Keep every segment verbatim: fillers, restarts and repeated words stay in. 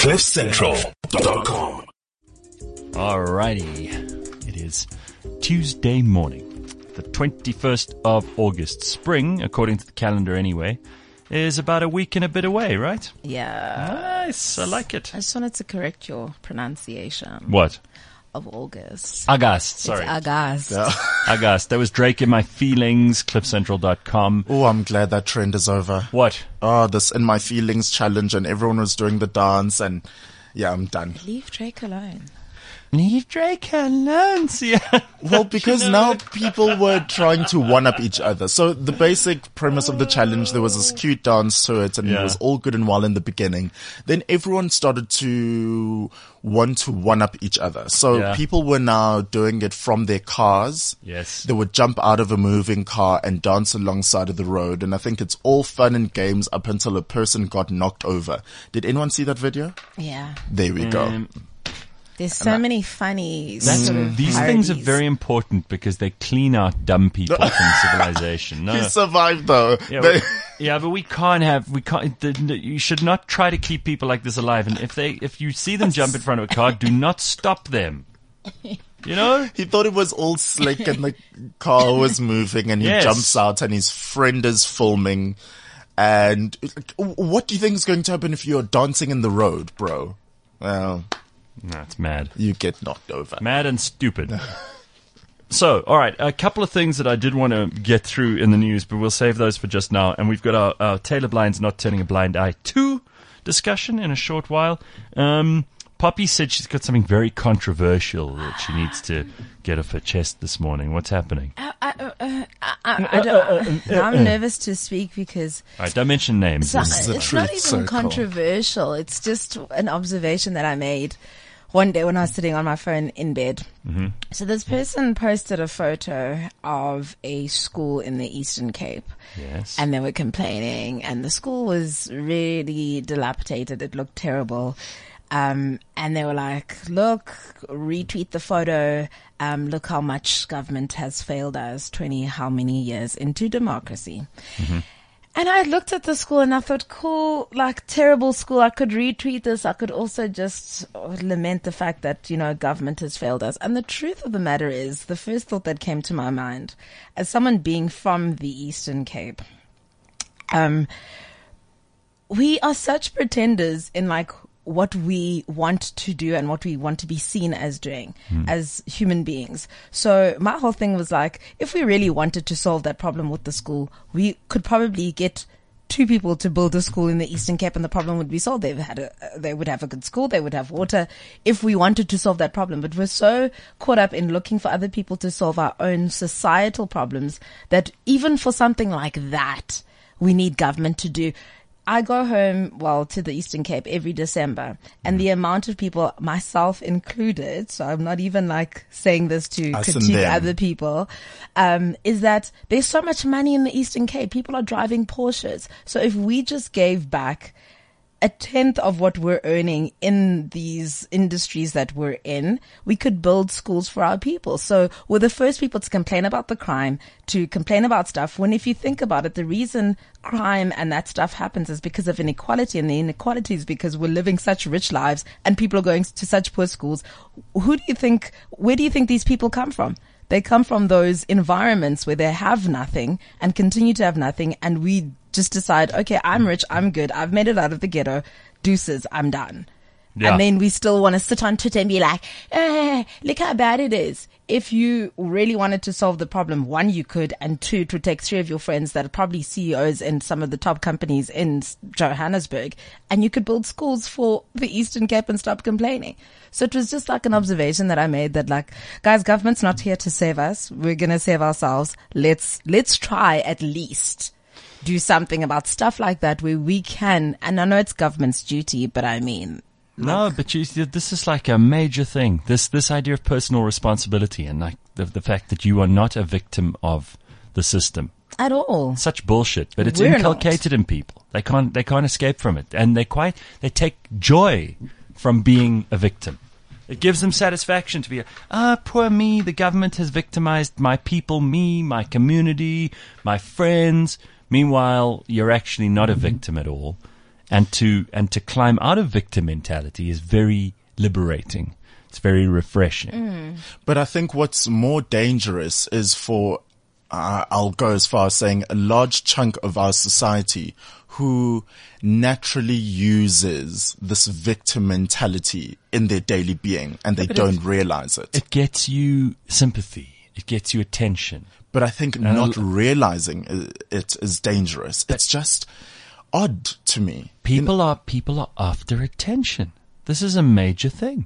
cliff central dot com. Alrighty. It is Tuesday morning, the twenty-first of August. Spring, according to the calendar anyway, is about a week and a bit away, right? Yeah. Nice. I like it. I just wanted to correct your pronunciation. What? Of August. August, sorry. It's August. Yeah. August. That was Drake in My Feelings, cliff central dot com. Oh, I'm glad that trend is over. What? Oh, this In My Feelings challenge, and everyone was doing the dance, and yeah, I'm done. Leave Drake alone. Leave Drake alone, Sia. Well, because You know now what? people were trying to one-up each other. So the basic premise of the challenge, there was this cute dance to it, and Yeah. it was all good and well in the beginning. Then everyone started to want to one-up each other. So Yeah. people were now doing it from their cars. Yes. They would jump out of a moving car and dance alongside of the road. And I think it's all fun and games up until a person got knocked over. Did anyone see that video? Yeah. There we go. Um, There's so many funny That's, sort of these things are parodies. very important because they clean out dumb people from civilization. No. He survived though. Yeah, They- but, yeah, but we can't have, we can't, the, the, you should not try to keep people like this alive. And if they, if you see them jump in front of a car, do not stop them. You know? He thought it was all slick and the car was moving, and he Yes. jumps out and his friend is filming. And like, what do you think is going to happen if you're dancing in the road, bro? Well, No, it's mad. you get knocked over. Mad and stupid. So, all right, a couple of things that I did want to get through in the news, but we'll save those for just now. And we've got our, our Taylor Blinds Not Turning a Blind Eye two discussion in a short while. Um, Poppy said she's got something very controversial that she needs to get off her chest this morning. What's happening? I, I, uh, I, I, I don't, I'm nervous to speak because All right, don't mention names. so, This is a it's not truth even circle. controversial. It's just an observation that I made one day when I was sitting on my phone in bed. Mm-hmm. So this person posted a photo of a school in the Eastern Cape. Yes. And they were complaining, and the school was really dilapidated. It looked terrible. Um, and they were like, look, retweet the photo. Um, look how much government has failed us twenty how many years into democracy. Mm-hmm. And I looked at the school and I thought, cool, like terrible school. I could retweet this. I could also just lament the fact that, you know, government has failed us. And the truth of the matter is, the first thought that came to my mind as someone being from the Eastern Cape, um, we are such pretenders in like what we want to do and what we want to be seen as doing as human beings. So my whole thing was like, if we really wanted to solve that problem with the school, we could probably get two people to build a school in the Eastern Cape and the problem would be solved. They had a, they would have a good school. They would have water if we wanted to solve that problem. But we're so caught up in looking for other people to solve our own societal problems that even for something like that, we need government to do. I go home, well, to the Eastern Cape every December, and the amount of people, myself included, so I'm not even like saying this to Us and critique them. other people, um, is that there's so much money in the Eastern Cape. People are driving Porsches. So if we just gave back a tenth of what we're earning in these industries that we're in, we could build schools for our people. So we're the first people to complain about the crime, to complain about stuff, when if you think about it, the reason crime and that stuff happens is because of inequality, and the inequality is because we're living such rich lives and people are going to such poor schools. Who do you think, where do you think these people come from? They come from those environments where they have nothing and continue to have nothing, and we just decide, okay, I'm rich, I'm good, I've made it out of the ghetto, deuces, I'm done. Yeah. And then we still want to sit on Twitter and be like, eh, look how bad it is. If you really wanted to solve the problem, one, you could, and two, it would take three of your friends that are probably C E Os in some of the top companies in Johannesburg, and you could build schools for the Eastern Cape and stop complaining. So it was just like an observation that I made that, like, guys, government's not here to save us. We're going to save ourselves. Let's, let's try at least do something about stuff like that where we can, and I know it's government's duty, but I mean, No, but you, this is like a major thing. This this idea of personal responsibility and like the the fact that you are not a victim of the system. at all. Such bullshit, but it's We're inculcated in people. They can't they can't escape from it, and they quite they take joy from being a victim. It gives them satisfaction to be, ah, poor me. The government has victimized my people, me, my community, my friends. Meanwhile, you're actually not a victim at all. And to, and to climb out of victim mentality is very liberating. It's very refreshing. Mm. But I think what's more dangerous is for, uh, I'll go as far as saying a large chunk of our society who naturally uses this victim mentality in their daily being and they but don't it, realize it. It gets you sympathy. It gets you attention. But I think not realizing it is dangerous. It's just odd to me. People are, people are after attention. This is a major thing.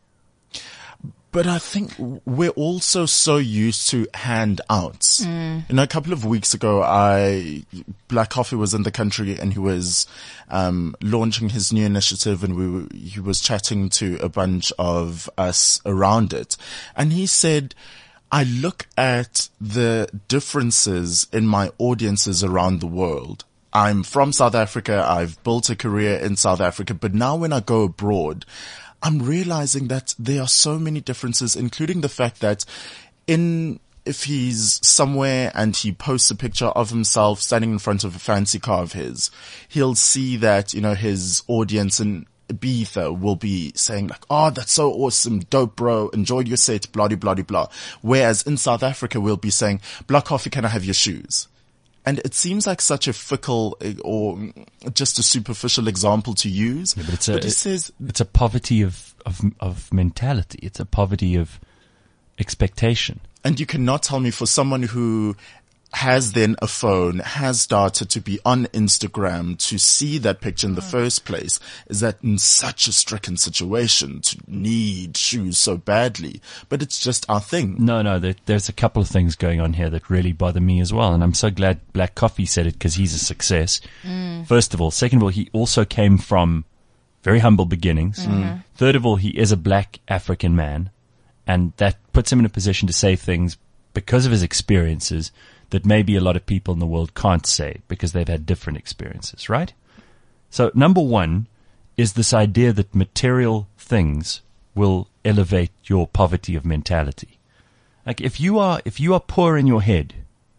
But I think we're also so used to handouts. Mm. You know, a couple of weeks ago, I, Black Coffee was in the country and he was, um, launching his new initiative and we were, he was chatting to a bunch of us around it. And he said, I look at the differences in my audiences around the world. I'm from South Africa. I've built a career in South Africa, but now when I go abroad, I'm realizing that there are so many differences, including the fact that in, if he's somewhere and he posts a picture of himself standing in front of a fancy car of his, he'll see that, you know, his audience in Ibiza will be saying like, oh, that's so awesome, dope, bro, enjoyed your set, blah, blah, blah, blah. Whereas in South Africa, we'll be saying, Black Coffee, can I have your shoes? And it seems like such a fickle or just a superficial example to use. Yeah, but it's a, but it says, it's a poverty of, of, of mentality. It's a poverty of expectation. And you cannot tell me for someone who has then a phone, has data to be on Instagram, to see that picture in the first place, is that in such a stricken situation to need shoes so badly. But it's just our thing. No, no, there, there's a couple of things going on here that really bother me as well. And I'm so glad Black Coffee said it because he's a success. Mm. First of all. Second of all, he also came from very humble beginnings. Mm-hmm. Third of all, he is a black African man. And that puts him in a position to say things because of his experiences that maybe a lot of people in the world can't say because they've had different experiences, right? So number one is this idea that material things will elevate your poverty of mentality. Like if you are, if you are poor in your head,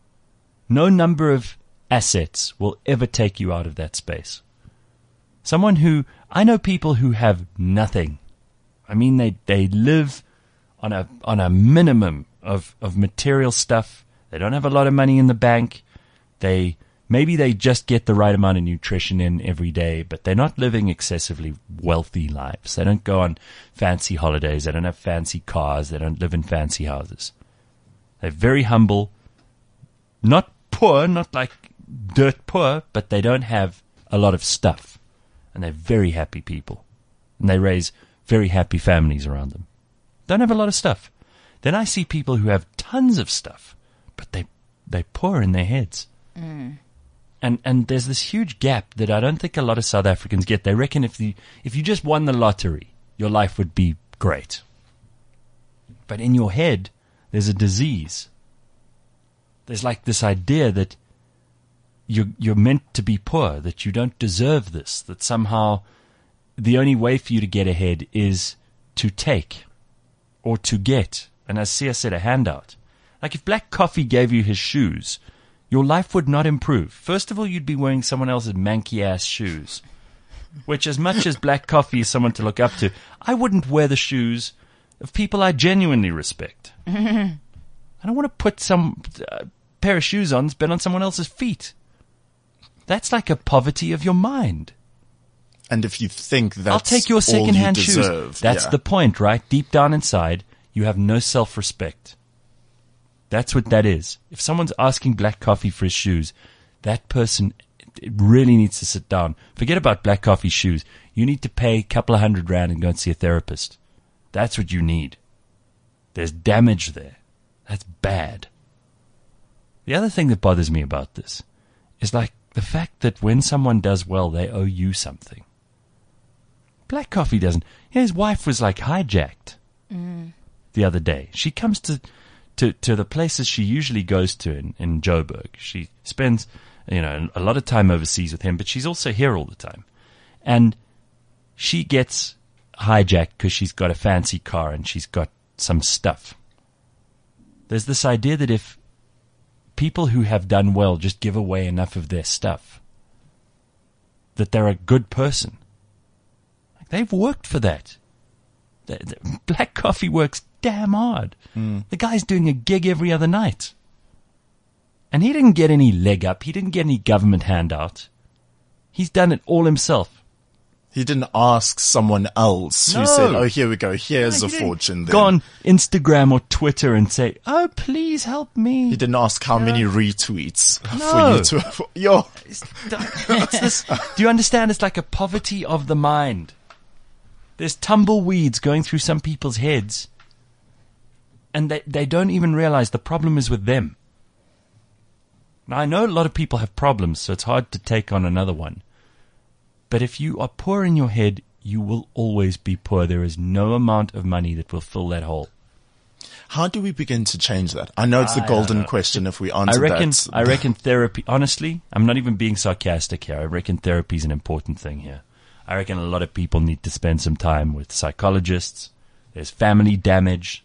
no number of assets will ever take you out of that space. Someone who, I know people who have nothing. I mean, they, they live on a, on a minimum of, of material stuff. They don't have a lot of money in the bank. They, maybe they just get the right amount of nutrition in every day, but they're not living excessively wealthy lives. They don't go on fancy holidays. They don't have fancy cars. They don't live in fancy houses. They're very humble, not poor, not like dirt poor, but they don't have a lot of stuff. And they're very happy people. And they raise very happy families around them. Don't have a lot of stuff. Then I see people who have tons of stuff, but they, they're poor in their heads. Mm. And, and there's this huge gap that I don't think a lot of South Africans get. They reckon if you, if you just won the lottery, your life would be great. But in your head, there's a disease. There's like this idea that you're, you're meant to be poor, that you don't deserve this, that somehow the only way for you to get ahead is to take or to get. And as Sia said, a handout. Like if Black Coffee gave you his shoes, your life would not improve. First of all, you'd be wearing someone else's manky-ass shoes, which as much as Black Coffee is someone to look up to, I wouldn't wear the shoes of people I genuinely respect. I don't want to put some uh, pair of shoes on that's been on someone else's feet. That's like a poverty of your mind. And if you think that's I'll take your second-hand shoes. That's yeah. the point, right? Deep down inside, you have no self-respect. That's what that is. If someone's asking Black Coffee for his shoes, that person it really needs to sit down. Forget about Black Coffee shoes. You need to pay a couple of hundred rand and go and see a therapist. That's what you need. There's damage there. That's bad. The other thing that bothers me about this is like the fact that when someone does well, they owe you something. Black Coffee doesn't. His wife was like hijacked mm. the other day. She comes to, to, to the places she usually goes to in, in Joburg. She spends, you know, a lot of time overseas with him, but she's also here all the time. And she gets hijacked because she's got a fancy car and she's got some stuff. There's this idea that if people who have done well just give away enough of their stuff, that they're a good person. Like, they've worked for that. The, the, Black Coffee works damn hard. Mm. The guy's doing a gig every other night. And he didn't get any leg up. He didn't get any government handout. He's done it all himself. He didn't ask someone else No. who said, oh, here we go. Here's No, a he didn't fortune. Then. Go on Instagram or Twitter and say, oh, please help me. He didn't ask how many retweets No. for you to, for, yo. It's, it's this, do you understand? It's like a poverty of the mind. There's tumbleweeds going through some people's heads, and they, they don't even realize the problem is with them. Now, I know a lot of people have problems, so it's hard to take on another one. But if you are poor in your head, you will always be poor. There is no amount of money that will fill that hole. How do we begin to change that? I know it's the I golden don't know. question if we I answer reckon, that. I reckon therapy, honestly, I'm not even being sarcastic here. I reckon therapy is an important thing here. I reckon a lot of people need to spend some time with psychologists. There's family damage.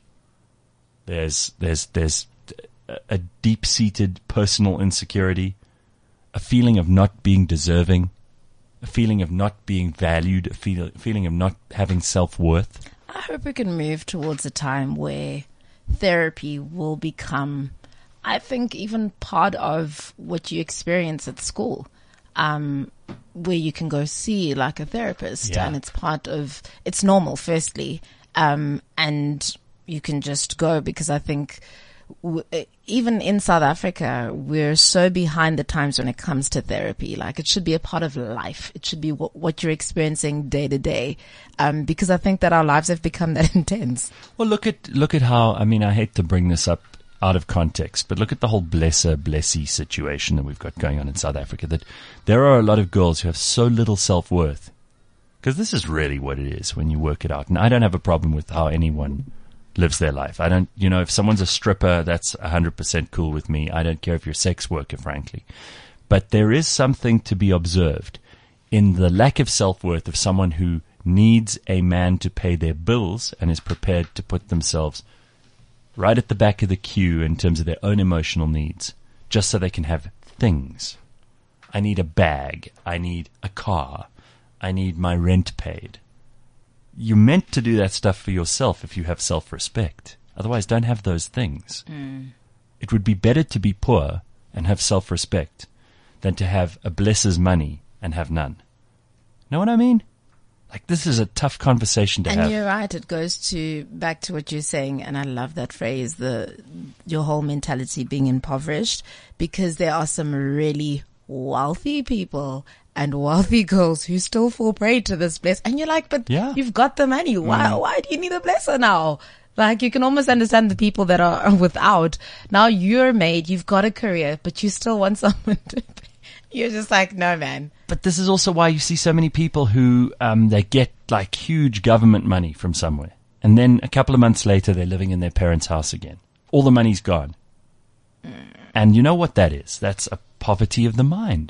There's, there's, there's a, a deep-seated personal insecurity, a feeling of not being deserving, a feeling of not being valued, a feel, feeling of not having self-worth. I hope we can move towards a time where therapy will become, I think, even part of what you experience at school, um, where you can go see like a therapist, Yeah. and it's part of, it's normal, firstly, um, and you can just go, because I think w- even in South Africa, we're so behind the times when it comes to therapy. Like, it should be a part of life. It should be what, what you're experiencing day to day. Um, because I think that our lives have become that intense. Well, look at look at how, I mean, I hate to bring this up out of context, but look at the whole blesser, blessee situation that we've got going on in South Africa, that there are a lot of girls who have so little self-worth. Because this is really what it is when you work it out. And I don't have a problem with how anyone lives their life. I don't, you know, if someone's a stripper, that's one hundred percent cool with me. I don't care if you're a sex worker, frankly. But there is something to be observed in the lack of self-worth of someone who needs a man to pay their bills and is prepared to put themselves right at the back of the queue in terms of their own emotional needs, just so they can have things. I need a bag. I need a car. I need my rent paid. You're meant to do that stuff for yourself if you have self-respect. Otherwise, don't have those things. Mm. It would be better to be poor and have self-respect than to have a blesser's money and have none. Know what I mean? Like, this is a tough conversation to And have. you're right. It goes to back to what you're saying. And I love that phrase, the, your whole mentality being impoverished, because there are some really wealthy people and wealthy girls who still fall prey to this bless. And you're like, but Yeah. you've got the money. Why, Mm. why do you need a blesser now? Like, you can almost understand the people that are without. Now you're made, you've got a career, but you still want someone to pay. You're just like, no, man. But this is also why you see so many people who, um, they get like huge government money from somewhere. And then a couple of months later, they're living in their parents' house again. All the money's gone. Mm. And you know what that is? That's a poverty of the mind.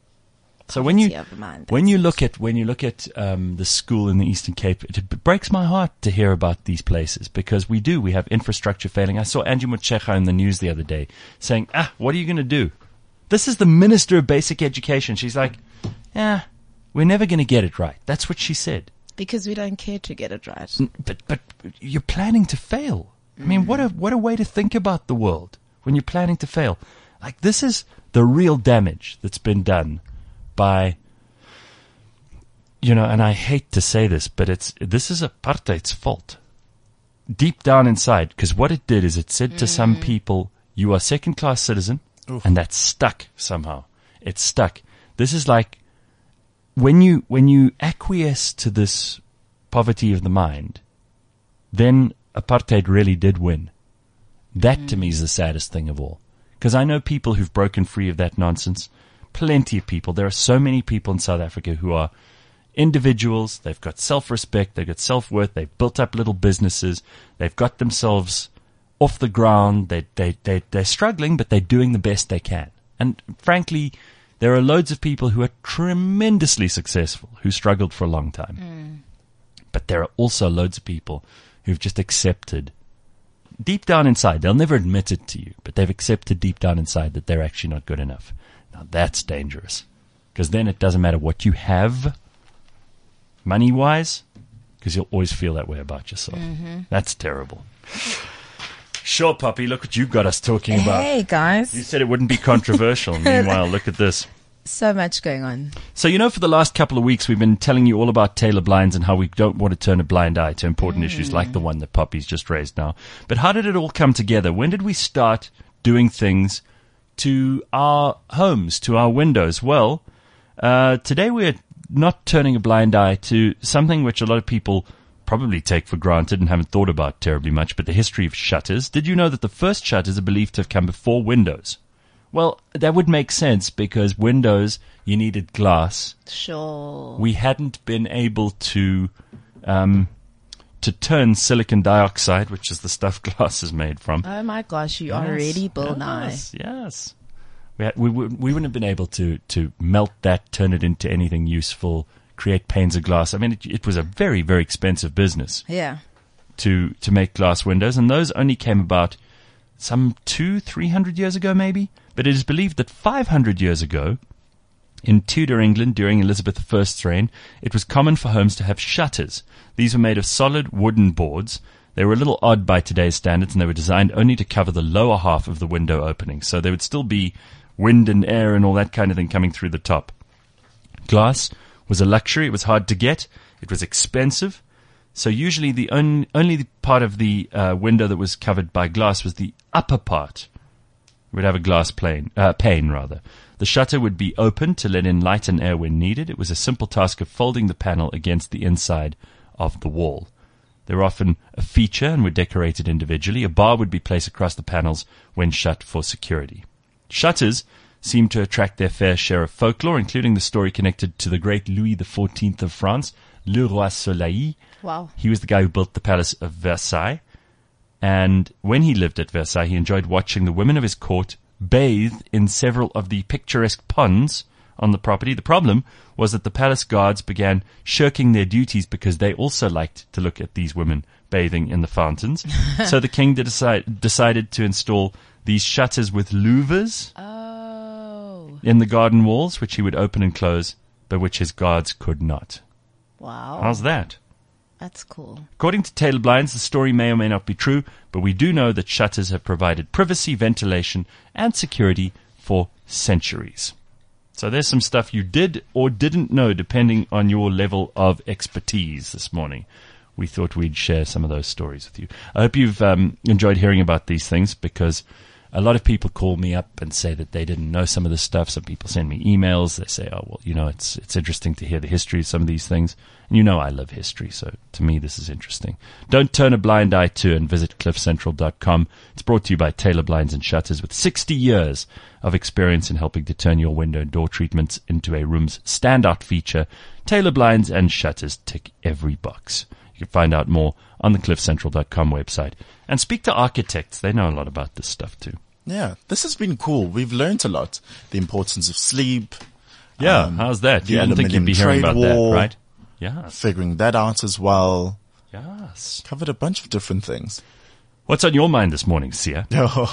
So when you, Poverty of the mind, when that's you it. look at, when you look at, um, the school in the Eastern Cape, it, it breaks my heart to hear about these places, because we do, we have infrastructure failing. I saw Angie Motshekga in the news the other day saying, ah, what are you going to do? This is the Minister of Basic Education. She's like, yeah, we're never going to get it right. That's what she said. Because we don't care to get it right. N- But, but you're planning to fail. I mean, what a, what a way to think about the world when you're planning to fail. Like, this is the real damage that's been done by, you know, and I hate to say this, but it's, this is apartheid's fault. Deep down inside, because what it did is it said to some people, you are second class citizen, Oof. and that's stuck somehow. It's stuck. This is like, when you, when you acquiesce to this poverty of the mind, then apartheid really did win. That to me is the saddest thing of all. Because I know people who've broken free of that nonsense. Plenty of people. There are so many people in South Africa who are individuals. They've got self-respect. They've got self-worth. They've built up little businesses. They've got themselves off the ground. They, they, they, they're struggling, but they're doing the best they can. And frankly, there are loads of people who are tremendously successful who struggled for a long time. Mm. But there are also loads of people who've just accepted deep down inside, they'll never admit it to you, but they've accepted deep down inside that they're actually not good enough. Now that's dangerous. because then it doesn't matter what you have money-wise, because you'll always feel that way about yourself. Mm-hmm. That's terrible. Sure, Poppy, look what you got us talking about. Hey, guys. You said it wouldn't be controversial. Meanwhile, look at this. So much going on. So, you know, for the last couple of weeks, we've been telling you all about Taylor blinds and how we don't want to turn a blind eye to important mm. issues like the one that Poppy's just raised now. But how did it all come together? When did we start doing things to our homes, to our windows? Well, uh, today we're not turning a blind eye to something which a lot of people probably take for granted and haven't thought about terribly much, but the history of shutters. Did you know that the first shutters are believed to have come before windows? Well, that would make sense because windows, you needed glass. Sure. We hadn't been able to um, to turn silicon dioxide, which is the stuff glass is made from. Oh my gosh, you yes, are already Bill Nye. Yes, yes. We, had, we, we wouldn't have been able to, to melt that, turn it into anything useful, create panes of glass. I mean, it, it was a very, very expensive business. Yeah. To, to make glass windows, and those only came about some two, three hundred years ago, maybe. But it is believed that five hundred years ago, in Tudor England during Elizabeth the First's reign, it was common for homes to have shutters. These were made of solid wooden boards. They were a little odd by today's standards, and they were designed only to cover the lower half of the window opening. So there would still be wind and air and all that kind of thing coming through the top. Glass was a luxury. It was hard to get. It was expensive. So usually the on, only the part of the uh, window that was covered by glass was the upper part. It would have a glass plane, uh, pane, rather. The shutter would be open to let in light and air when needed. It was a simple task of folding the panel against the inside of the wall. They were often a feature and were decorated individually. A bar would be placed across the panels when shut for security. Shutters seemed to attract their fair share of folklore, including the story connected to the great Louis the fourteenth of France, Le Roi Soleil. Wow. He was the guy who built the Palace of Versailles. And when he lived at Versailles, he enjoyed watching the women of his court bathe in several of the picturesque ponds on the property. The problem was that the palace guards began shirking their duties because they also liked to look at these women bathing in the fountains. So the king decide, decided to install these shutters with louvers oh. in the garden walls, which he would open and close, but which his guards could not. Wow. How's that? That's cool. According to Taylor Blinds, the story may or may not be true, but we do know that shutters have provided privacy, ventilation, and security for centuries. So there's some stuff you did or didn't know depending on your level of expertise this morning. We thought we'd share some of those stories with you. I hope you've um, enjoyed hearing about these things, because a lot of people call me up and say that they didn't know some of this stuff. Some people send me emails. They say, oh, well, you know, it's it's interesting to hear the history of some of these things. And you know I love history, so to me this is interesting. Don't turn a blind eye to, and visit cliff central dot com. It's brought to you by Taylor Blinds and Shutters, with sixty years of experience in helping to turn your window and door treatments into a room's standout feature. Taylor Blinds and Shutters tick every box. You can find out more on the cliff central dot com website. And speak to architects. They know a lot about this stuff too. Yeah, this has been cool. We've learned a lot. The importance of sleep. Yeah, um, how's that? the You didn't think you'd be hearing about aluminium trade that, war, right? Yes. Figuring that out as well. Yes. Covered a bunch of different things. What's on your mind this morning, Sia?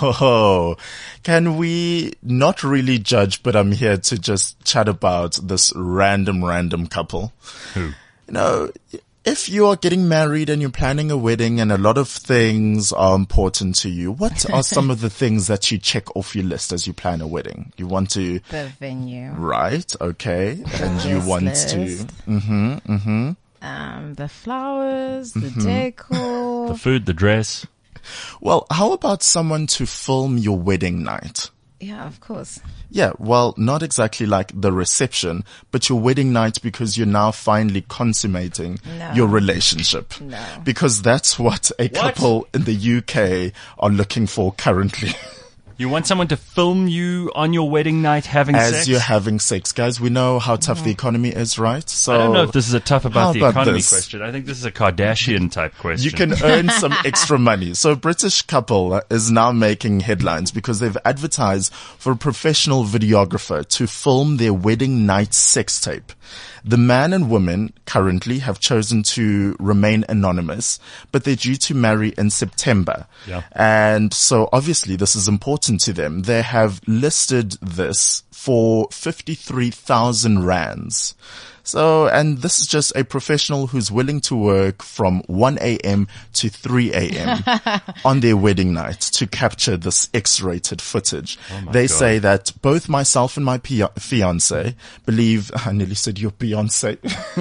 Oh, can we not really judge, but I'm here to just chat about this random, random couple. Who? You know, if you are getting married and you're planning a wedding and a lot of things are important to you, what are some of the things that you check off your list as you plan a wedding? You want to... The venue. Right, okay. And you Guest want list. to... Mm-hmm, mm-hmm. Um, the flowers, the decor. The food, the dress. Well, how about someone to film your wedding night? Yeah, of course. Yeah, well, not exactly like the reception, but your wedding night, because you're now finally consummating No. your relationship. No. Because that's what a couple in the U K are looking for currently. You want someone to film you on your wedding night having As sex? you're having sex. Guys, we know how tough the economy is, right? So I don't know if this is a tough how about the about economy this? question. I think this is a Kardashian type question. You can earn some extra money. So a British couple is now making headlines because they've advertised for a professional videographer to film their wedding night sex tape. The man and woman currently have chosen to remain anonymous, but they're due to marry in September. Yeah. And so obviously this is important to them. They have listed this for fifty-three thousand rands. So, and this is just a professional who's willing to work from one a.m. to three a.m. on their wedding night to capture this X-rated footage. Oh they God. say that both myself and my pia- fiance believe, I nearly said your Beyonce.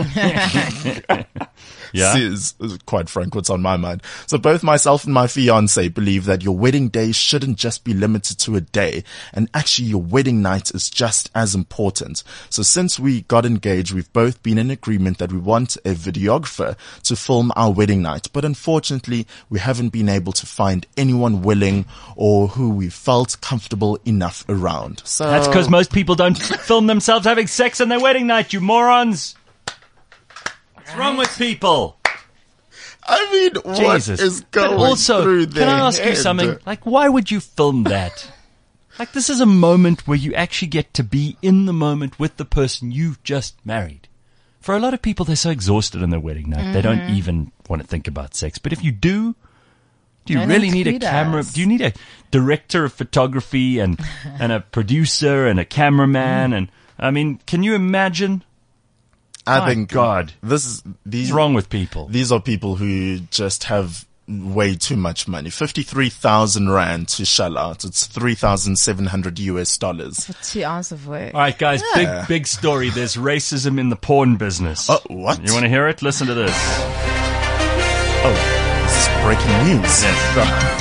Yeah. Is, is quite frank, what's on my mind. So both myself and my fiance believe that your wedding day shouldn't just be limited to a day, and actually your wedding night is just as important. So since we got engaged, we've both been in agreement that we want a videographer to film our wedding night, but unfortunately we haven't been able to find anyone willing or who we felt comfortable enough around. So That's because most people don't film themselves having sex on their wedding night, you morons. What's wrong with people? I mean, what Jesus. is going But also, through can their I ask you head? something? Like, why would you film that? Like, this is a moment where you actually get to be in the moment with the person you've just married. For a lot of people, they're so exhausted on their wedding night, they don't even want to think about sex. But if you do, do you Don't really need a include camera? us. Do you need a director of photography and, and a producer and a cameraman? And, I mean, can you imagine? I My think God. this is these What's wrong with people? These are people who just have way too much money. Fifty-three thousand rand to shell out. It's three thousand seven hundred U S dollars. For two hours of work. All right, guys, Yeah. big, big story. There's racism in the porn business. Oh, what? You want to hear it? Listen to this. Oh, this is breaking news.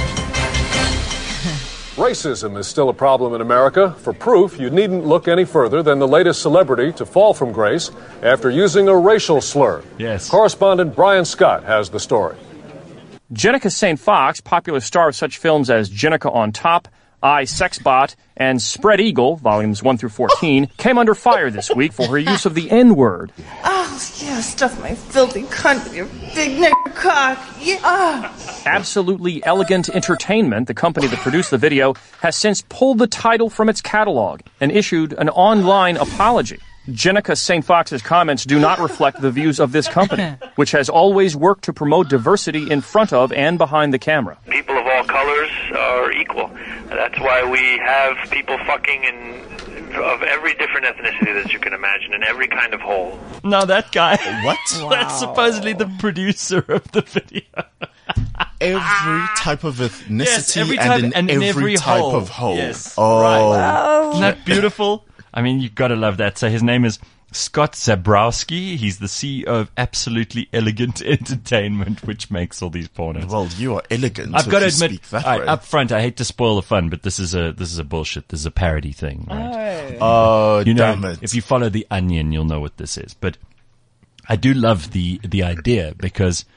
Racism is still a problem in America. For proof, you needn't look any further than the latest celebrity to fall from grace after using a racial slur. Yes. Correspondent Brian Scott has the story. Jenica Saint Fox, popular star of such films as Jenica on Top, I, Sexbot, and Spread Eagle, volumes one through fourteen, came under fire this week for her use of the N-word. Oh, yeah, stuff my filthy cunt with your big nigger cock. Yeah. Ah. Absolutely Elegant Entertainment, the company that produced the video, has since pulled the title from its catalog and issued an online apology. Jenica Saint Fox's comments do not reflect the views of this company, which has always worked to promote diversity in front of and behind the camera. People of all colors are equal. That's why we have people fucking in of every different ethnicity that you can imagine in every kind of hole. No, that guy. What? That's supposedly the producer of the video. Every type of ethnicity Yes, every type- and in and in every, every type hole. of hole. Yes, oh, right. Isn't that beautiful? I mean, you've got to love that. So his name is Scott Zabrowski. He's the C E O of Absolutely Elegant Entertainment, which makes all these pornos. well, you are elegant. I've if got to you admit, speak that all right, way. up front, I hate to spoil the fun, but this is a this is a bullshit. This is a parody thing, right? Oh, You know, damn it! if you follow the Onion, you'll know what this is. But I do love the the idea because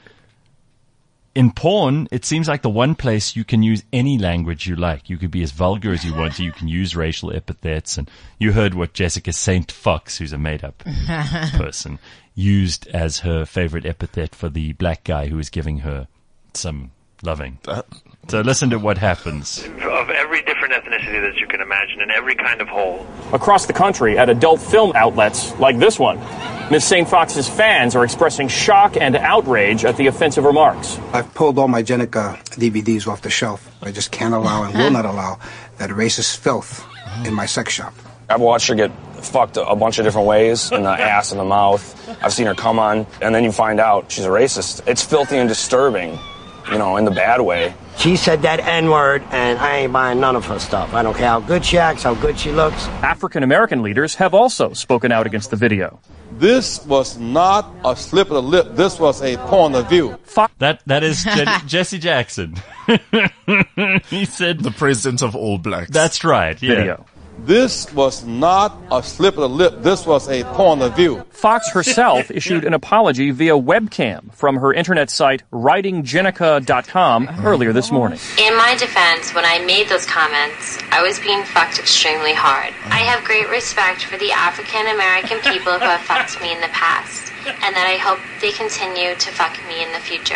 in porn, it seems like the one place you can use any language you like. You could be as vulgar as you want to. You can use racial epithets. And you heard what Jessica Saint Fox, who's a made-up person, used as her favorite epithet for the black guy who was giving her some loving. So listen to what happens. Of every different ethnicity that you can imagine in every kind of hole. Across the country at adult film outlets like this one, Miss Saint Fox's fans are expressing shock and outrage at the offensive remarks. I've pulled all my Jenica D V Ds off the shelf. I just can't allow and will not allow that racist filth in my sex shop. I've watched her get fucked a bunch of different ways, in the ass and the mouth. I've seen her come on, and then you find out she's a racist. It's filthy and disturbing, you know, in the bad way. She said that N-word, and I ain't buying none of her stuff. I don't care how good she acts, how good she looks. African American leaders have also spoken out against the video. This was not a slip of the lip. This was a point of view. That that is Je- Jesse Jackson. He said the president of All Blacks. That's right. Yeah. Video. This was not a slip of the lip. This was a point of view. Fox herself issued an apology via webcam from her internet site writing jenica dot com earlier this morning. In my defense, when I made those comments, I was being fucked extremely hard. I have great respect for the African American people who have fucked me in the past, and that I hope they continue to fuck me in the future.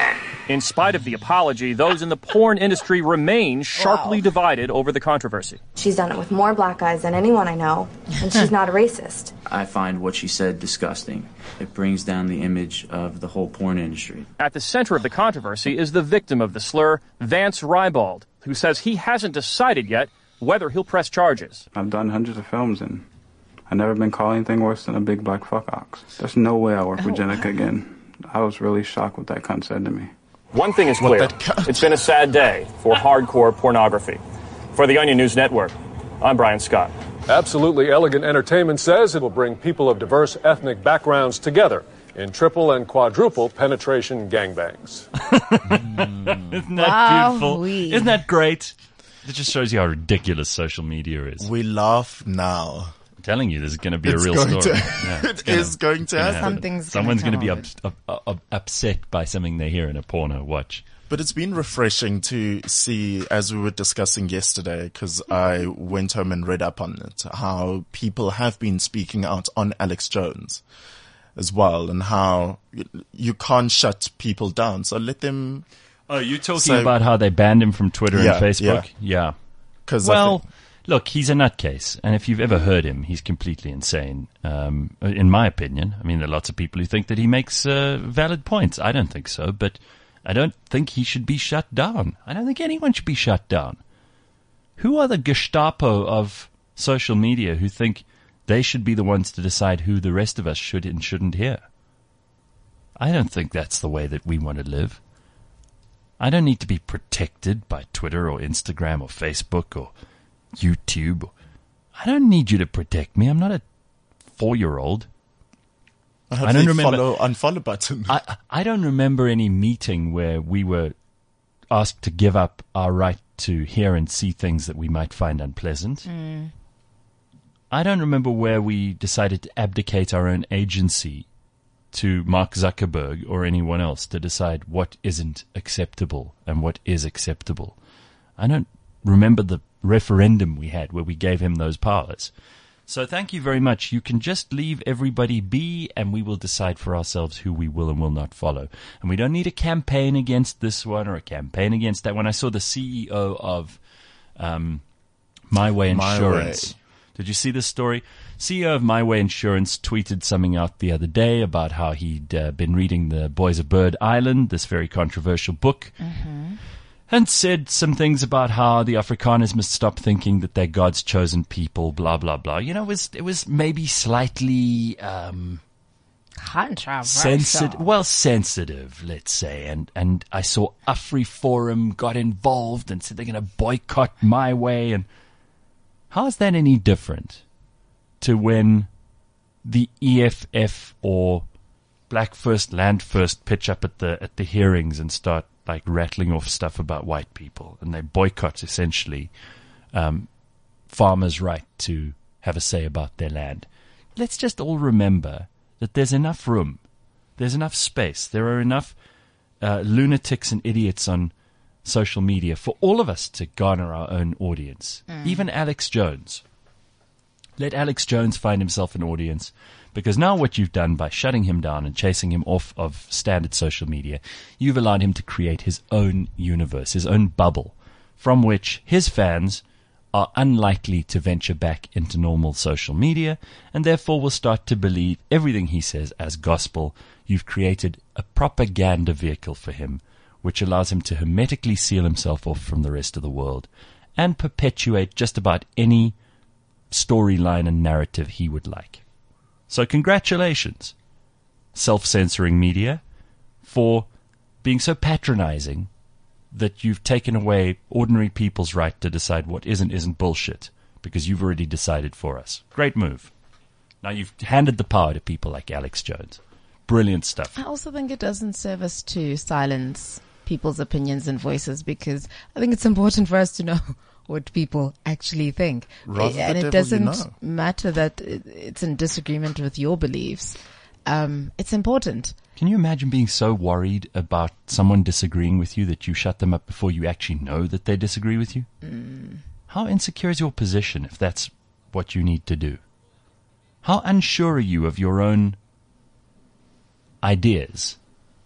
In spite of the apology, those in the porn industry remain sharply wow. divided over the controversy. She's done it with more black guys than anyone I know, and she's not a racist. I find what she said disgusting. It brings down the image of the whole porn industry. At the center of the controversy is the victim of the slur, Vance Rybald, who says he hasn't decided yet whether he'll press charges. I've done hundreds of films, and I've never been called anything worse than a big black fuck ox. There's no way I'll work oh, with Jenica wow. again. I was really shocked what that cunt said to me. One thing is clear. It's been a sad day for hardcore pornography. For the Onion News Network, I'm Brian Scott. Absolutely Elegant Entertainment says it will bring people of diverse ethnic backgrounds together in triple and quadruple penetration gangbangs. mm. Isn't that wow. beautiful? Isn't that great? It just shows you how ridiculous social media is. We laugh now. Telling you, this is going to be it's a real going story. To, yeah, it gonna, is going to happen. Something's Someone's going to be up, up, up, up, upset by something they hear in a porno watch. But it's been refreshing to see, as we were discussing yesterday, because I went home and read up on it, how people have been speaking out on Alex Jones as well, and how you can't shut people down. So let them... Oh, you're talking say, about how they banned him from Twitter yeah, and Facebook? Yeah. Yeah. Well... Look, he's a nutcase, and if you've ever heard him, he's completely insane, um, in my opinion. I mean, there are lots of people who think that he makes uh, valid points. I don't think so, but I don't think he should be shut down. I don't think anyone should be shut down. Who are the Gestapo of social media who think they should be the ones to decide who the rest of us should and shouldn't hear? I don't think that's the way that we want to live. I don't need to be protected by Twitter or Instagram or Facebook or YouTube. I don't need you to protect me. I'm not a four-year-old. I, have I don't the remember follow unfollow button. I I don't remember any meeting where we were asked to give up our right to hear and see things that we might find unpleasant. Mm. I don't remember where we decided to abdicate our own agency to Mark Zuckerberg or anyone else to decide what isn't acceptable and what is acceptable. I don't remember the referendum we had where we gave him those powers. So thank you very much. You can just leave everybody be, and we will decide for ourselves who we will and will not follow. And we don't need a campaign against this one or a campaign against that one. I saw the C E O of um, My Way Insurance. My Way. Did you see this story? C E O of My Way Insurance tweeted something out the other day about how he'd uh, been reading The Boys of Bird Island, this very controversial book. Mm-hmm. And said some things about how the Afrikaners must stop thinking that they're God's chosen people, blah, blah, blah. You know, it was, it was maybe slightly, um, controversial. Sensitive, well, sensitive, let's say. And, and I saw AfriForum got involved and said they're going to boycott My Way. And how is that any different to when the E F F or Black First, Land First pitch up at the, at the hearings and start like rattling off stuff about white people, and they boycott essentially um, farmers' right to have a say about their land. Let's just all remember that there's enough room, there's enough space, there are enough uh, lunatics and idiots on social media for all of us to garner our own audience. Mm. Even Alex Jones. Let Alex Jones find himself an audience. Because now what you've done by shutting him down and chasing him off of standard social media, you've allowed him to create his own universe, his own bubble, from which his fans are unlikely to venture back into normal social media, and therefore will start to believe everything he says as gospel. You've created a propaganda vehicle for him, which allows him to hermetically seal himself off from the rest of the world and perpetuate just about any storyline and narrative he would like. So congratulations, self-censoring media, for being so patronizing that you've taken away ordinary people's right to decide what is and isn't bullshit, because you've already decided for us. Great move. Now you've handed the power to people like Alex Jones. Brilliant stuff. I also think it doesn't serve us to silence people's opinions and voices, because I think it's important for us to know what people actually think. Rather and the it devil doesn't you know. matter that it's in disagreement with your beliefs. Um, it's important. Can you imagine being so worried about someone disagreeing with you that you shut them up before you actually know that they disagree with you? Mm. How insecure is your position if that's what you need to do? How unsure are you of your own ideas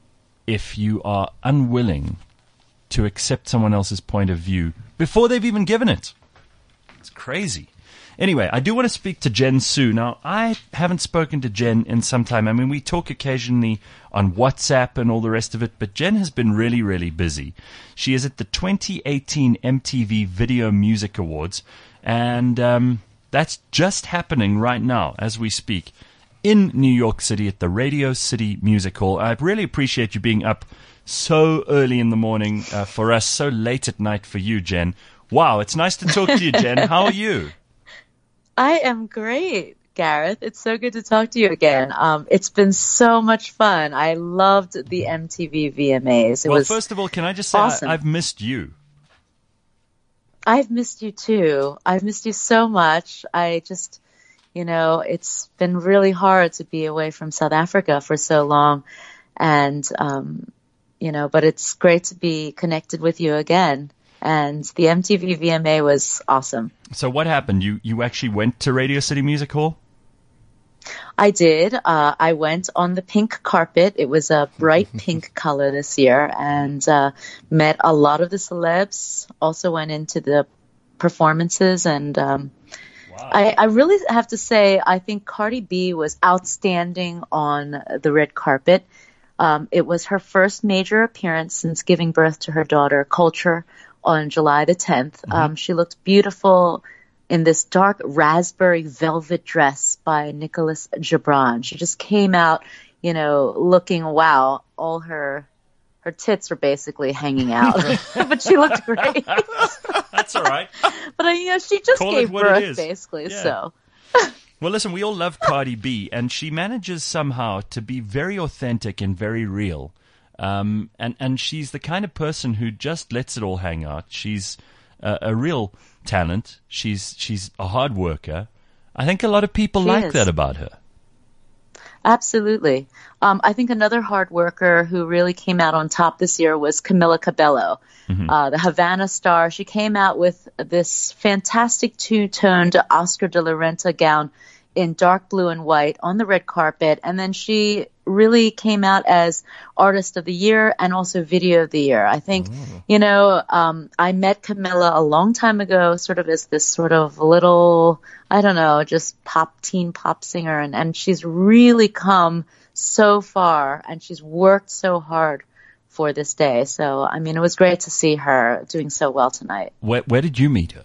if you are unwilling to accept someone else's point of view before they've even given it. It's crazy. Anyway, I do want to speak to Jen Su. Now, I haven't spoken to Jen in some time. I mean, we talk occasionally on WhatsApp and all the rest of it, but Jen has been really, really busy. She is at the twenty eighteen M T V Video Music Awards, and um, that's just happening right now as we speak in New York City at the Radio City Music Hall. I really appreciate you being up so early in the morning uh, for us, so late at night for you, Jen. Wow, it's nice to talk to you, Jen. How are you? I am great, Gareth. It's so good to talk to you again. Um, it's been so much fun. I loved the M T V V M As. It well, was first of all, can I just say awesome. I, I've missed you. I've missed you too. I've missed you so much. I just, you know, it's been really hard to be away from South Africa for so long. And, um, you know, but it's great to be connected with you again. And the M T V V M A was awesome. So what happened? You you actually went to Radio City Music Hall? I did. Uh, I went on the pink carpet. It was a bright pink color this year, and uh, met a lot of the celebs. Also went into the performances, and um, wow. I, I really have to say, I think Cardi B was outstanding on the red carpet. Um, it was her first major appearance since giving birth to her daughter, Culture, on July the tenth. Mm-hmm. Um, she looked beautiful in this dark raspberry velvet dress by Nicholas Gibran. She just came out, you know, looking, wow, all her her tits are basically hanging out. But she looked great. That's all right. But, uh, you know, she just Call gave it what birth, it is. basically, Yeah. so... Well, listen, we all love Cardi B, and she manages somehow to be very authentic and very real. Um, and, and she's the kind of person who just lets it all hang out. She's a, a real talent. She's she's a hard worker. I think a lot of people She like is. that about her. Absolutely. Um, I think another hard worker who really came out on top this year was Camila Cabello, Mhm. uh, the Havana star. She came out with this fantastic two-toned Oscar de la Renta gown in dark blue and white on the red carpet. And then she really came out as Artist of the Year and also Video of the Year. I think, you know, um, I met Camila a long time ago, sort of as this sort of little, I don't know, just pop, teen pop singer. And, and she's really come so far, and she's worked so hard for this day. So, I mean, it was great to see her doing so well tonight. Where, where did you meet her?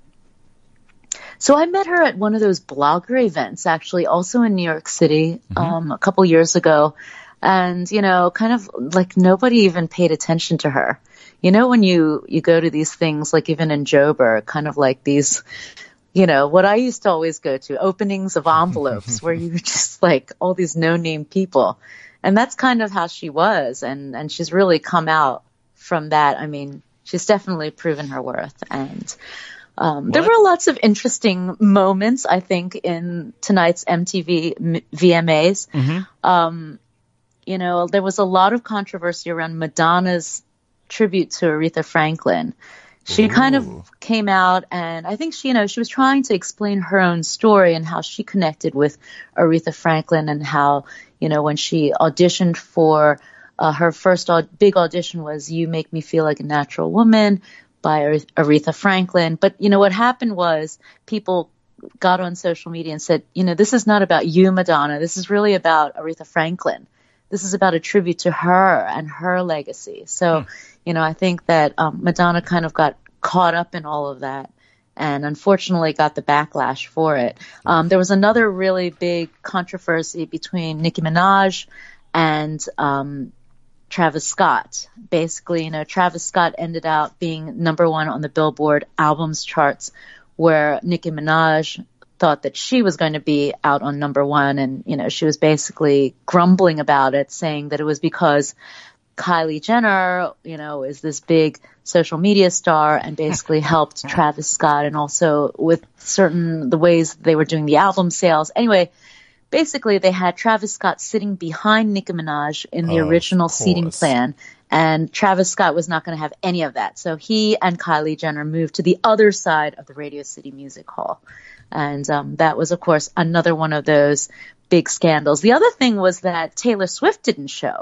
So I met her at one of those blogger events, actually, also in New York City, Mm-hmm. um, a couple years ago. And, you know, kind of like nobody even paid attention to her. You know, when you, you go to these things, like even in Joburg, kind of like these, you know, what I used to always go to, openings of envelopes where you just like all these no-name people. And that's kind of how she was. And, and she's really come out from that. I mean, she's definitely proven her worth. And, Um, there were lots of interesting moments, I think, in tonight's M T V M- V M As. Mm-hmm. Um, you know, there was a lot of controversy around Madonna's tribute to Aretha Franklin. She Ooh. kind of came out, and I think she, you know, she was trying to explain her own story and how she connected with Aretha Franklin, and how, you know, when she auditioned for uh, her first au- big audition was "You Make Me Feel Like a Natural Woman" by Aretha Franklin. But, you know, what happened was people got on social media and said, you know, this is not about you, Madonna. This is really about Aretha Franklin. This is about a tribute to her and her legacy. So, you know, I think that um, Madonna kind of got caught up in all of that and unfortunately got the backlash for it. Um, there was another really big controversy between Nicki Minaj and um Travis Scott. Basically, you know, Travis Scott ended up being number one on the Billboard albums charts, where Nicki Minaj thought that she was going to be out on number one. And, you know, she was basically grumbling about it, saying that it was because Kylie Jenner, you know, is this big social media star and basically helped Travis Scott, and also with certain, the ways they were doing the album sales. Anyway, basically, they had Travis Scott sitting behind Nicki Minaj in the Oh, original of seating course. plan, and Travis Scott was not going to have any of that. So he and Kylie Jenner moved to the other side of the Radio City Music Hall. And um, that was, of course, another one of those big scandals. The other thing was that Taylor Swift didn't show.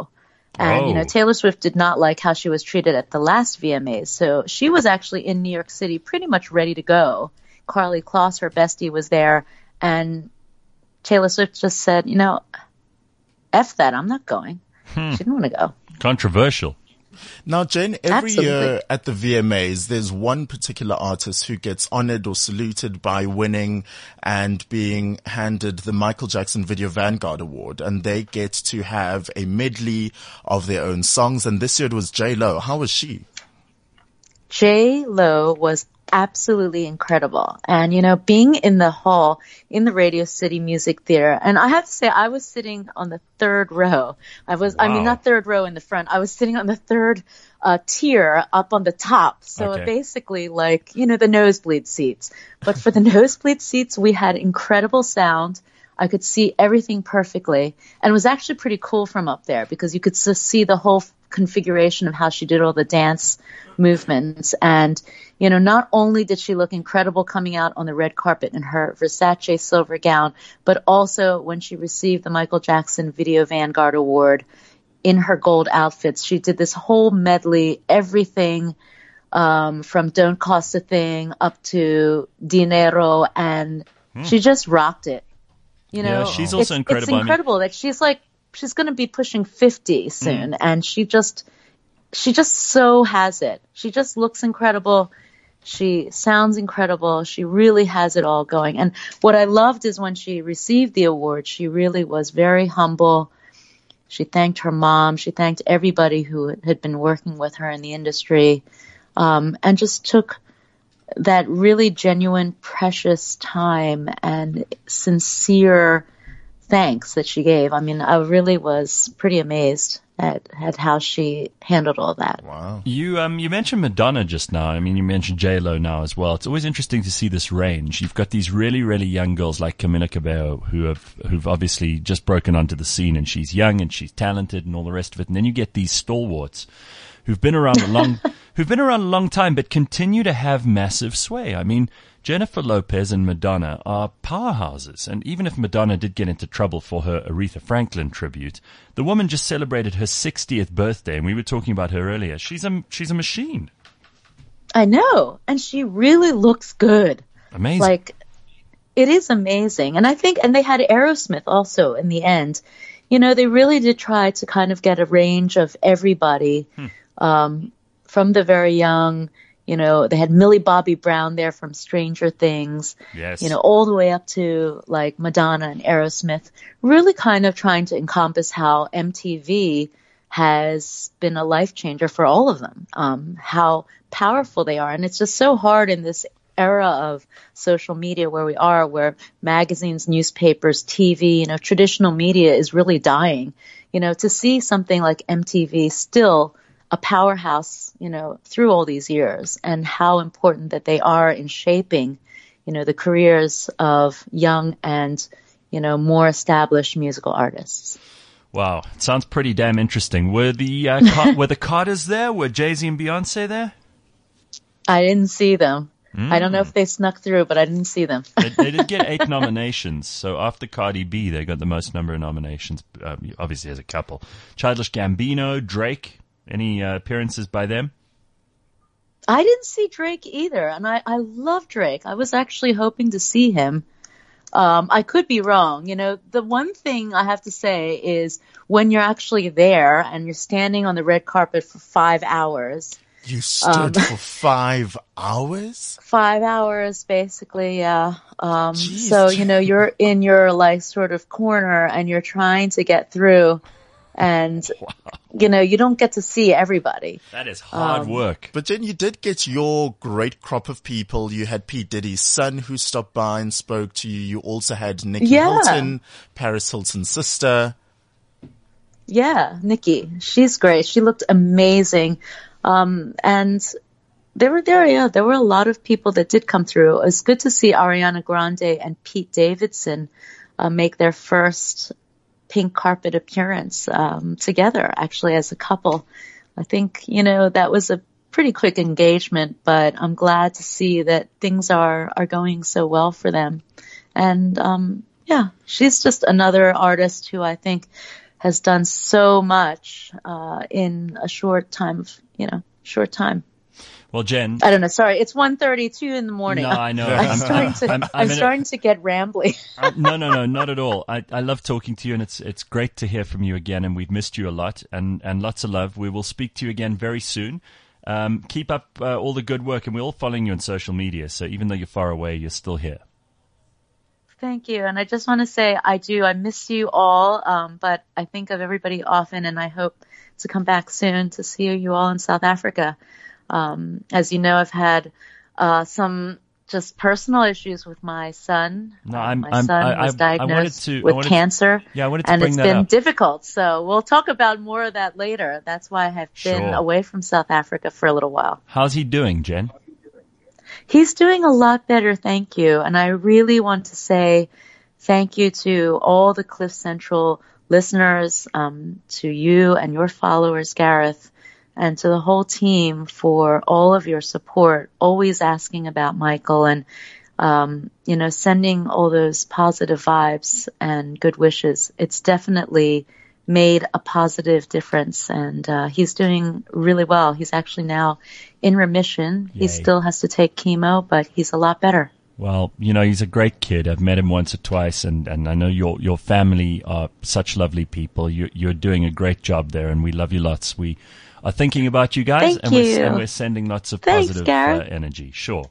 And, you know, Oh. Taylor Swift did not like how she was treated at the last V M As. So she was actually in New York City pretty much ready to go. Carly Kloss, her bestie, was there. And Taylor Swift just said, you know, F that, I'm not going. Hmm. She didn't want to go. Controversial. Now, Jen, every Absolutely. year at the V M As, there's one particular artist who gets honored or saluted by winning and being handed the Michael Jackson Video Vanguard Award, and they get to have a medley of their own songs. And this year it was J Lo. How was she? J Lo was absolutely incredible. And, you know, being in the hall, in the Radio City Music Theater, and I have to say, I was sitting on the third row. I was, I mean, Wow. not third row in the front. I was sitting on the third uh, tier up on the top. So Okay. basically like, you know, the nosebleed seats. But for the nosebleed seats, we had incredible sound. I could see everything perfectly. And it was actually pretty cool from up there because you could s- see the whole configuration of how she did all the dance movements. And, you know, not only did she look incredible coming out on the red carpet in her Versace silver gown, but also when she received the Michael Jackson Video Vanguard Award in her gold outfits, she did this whole medley, everything um, from Don't Cost a Thing up to Dinero, and Hmm. she just rocked it. You know, Yeah, she's also it's, incredible. I It's mean- incredible that she's like, she's going to be pushing fifty soon, and she just, she just so has it. She just looks incredible. She sounds incredible. She really has it all going. And what I loved is when she received the award, she really was very humble. She thanked her mom. She thanked everybody who had been working with her in the industry, um, and just took that really genuine, precious time and sincere thanks that she gave. I mean, I really was pretty amazed at, at how she handled all that. Wow. You um you mentioned Madonna just now. I mean, you mentioned J Lo now as well. It's always interesting to see this range. You've got these really really young girls like Camila Cabello who have who've obviously just broken onto the scene, and she's young and she's talented and all the rest of it. And then you get these stalwarts who've been around a long who've been around a long time but continue to have massive sway. I mean, Jennifer Lopez and Madonna are powerhouses, and even if Madonna did get into trouble for her Aretha Franklin tribute, the woman just celebrated her sixtieth birthday, and we were talking about her earlier. She's a she's a machine. I know. And she really looks good. Amazing. Like, it is amazing. And I think, and they had Aerosmith also in the end. You know, they really did try to kind of get a range of everybody, Hmm. um, from the very young. You know, they had Millie Bobby Brown there from Stranger Things. Yes. You know, all the way up to like Madonna and Aerosmith, really kind of trying to encompass how M T V has been a life changer for all of them, um, how powerful they are. And it's just so hard in this era of social media where we are, where magazines, newspapers, T V, you know, traditional media is really dying. You know, to see something like M T V still a powerhouse, you know, through all these years, and how important that they are in shaping, you know, the careers of young and, you know, more established musical artists. Wow, it sounds pretty damn interesting. Were the uh, Car- were the Carters there? Were Jay-Z and Beyonce there? I didn't see them. Mm. I don't know if they snuck through, but I didn't see them. they, they did get eight nominations. So after Cardi B, they got the most number of nominations, um, obviously as a couple. Childish Gambino, Drake. Any uh, appearances by them? I didn't see Drake either, and I, I love Drake. I was actually hoping to see him. Um, I could be wrong. You know, the one thing I have to say is when you're actually there and you're standing on the red carpet for five hours. You stood um, for five hours? Five hours, basically, yeah. Um, so, you know, you're in your, like, sort of corner and you're trying to get through. And, wow. you know, you don't get to see everybody. That is hard um, work. But then you did get your great crop of people. You had Pete Diddy's son who stopped by and spoke to you. You also had Nikki Yeah. Hilton, Paris Hilton's sister. Yeah, Nikki. She's great. She looked amazing. Um, and there were there, yeah, there were a lot of people that did come through. It was good to see Ariana Grande and Pete Davidson uh, make their first pink carpet appearance um, together, actually, as a couple. I think, you know, that was a pretty quick engagement, but I'm glad to see that things are, are going so well for them. And, um, yeah, she's just another artist who I think has done so much uh, in a short time of, you know, short time. Well, Jen, I don't know. Sorry, it's one thirty-two in the morning. No, I know. I'm, I'm- starting to. I'm- I'm, I'm in a- starting to get rambly. Uh, no, no, no, not at all. I, I love talking to you, and it's it's great to hear from you again. And we've missed you a lot, and, and lots of love. We will speak to you again very soon. Um, keep up uh, all the good work, and we're all following you on social media. So even though you're far away, you're still here. Thank you. And I just want to say I do. I miss you all, um, but I think of everybody often, and I hope to come back soon to see you all in South Africa. Um, as you know, I've had uh, some just personal issues with my son. No, Uh, I'm. my I'm son I, was I, I wanted diagnosed to, I with wanted cancer, To, yeah, I wanted to and bring it's that been up. difficult. So we'll talk about more of that later. That's why I have been Sure. away from South Africa for a little while. How's he doing, Jen? He's doing a lot better, thank you. And I really want to say thank you to all the Cliff Central listeners, um, to you and your followers, Gareth, and to the whole team for all of your support, always asking about Michael and, um, you know, sending all those positive vibes and good wishes. It's definitely made a positive difference, and uh, he's doing really well. He's actually now in remission. Yay. He still has to take chemo, but he's a lot better. Well, you know, he's a great kid. I've met him once or twice, and, and I know your your family are such lovely people. You, you're doing a great job there, and we love you lots. We are thinking about you guys, Thank and, We're, you. and we're sending lots of Thanks, positive uh, Gareth. energy. Sure.